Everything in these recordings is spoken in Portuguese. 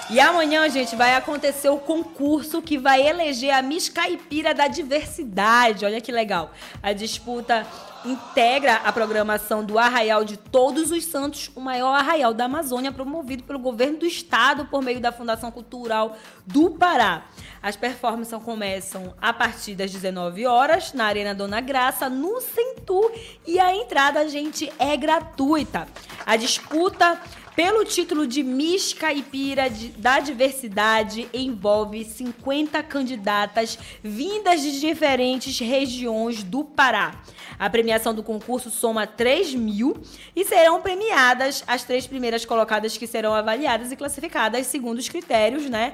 E amanhã, gente, vai acontecer o concurso que vai eleger a Miss Caipira da Diversidade. Olha que legal. A disputa integra a programação do Arraial de Todos os Santos, o maior arraial da Amazônia, promovido pelo governo do estado por meio da Fundação Cultural do Pará. As performances começam a partir das 19 horas na Arena Dona Graça, no Centur, e a entrada, gente, é gratuita. A disputa pelo título de Miss Caipira da Diversidade envolve 50 candidatas vindas de diferentes regiões do Pará. A premiação do concurso soma 3 mil e serão premiadas as 3 primeiras colocadas, que serão avaliadas e classificadas segundo os critérios, né,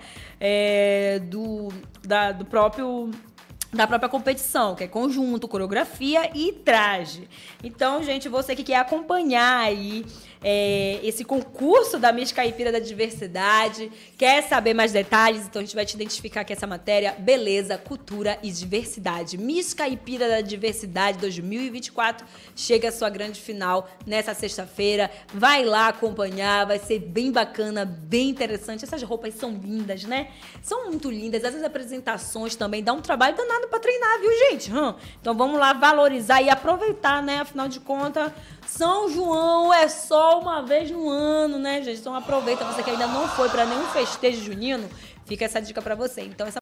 da própria competição, que é conjunto, coreografia e traje. Então, gente, você que quer acompanhar aí esse concurso da Miss Caipira da Diversidade, quer saber mais detalhes, então a gente vai te identificar aqui essa matéria: beleza, cultura e diversidade. Miss Caipira da Diversidade 2024 chega à sua grande final nessa sexta-feira. Vai lá acompanhar, vai ser bem bacana, bem interessante. Essas roupas são lindas, né? São muito lindas. Essas apresentações também dá um trabalho danado pra treinar, viu, gente? Então vamos lá valorizar e aproveitar, né? Afinal de contas, São João é só uma vez no ano, né, gente? Então aproveita, você que ainda não foi para nenhum festejo junino, fica essa dica para você. Então essa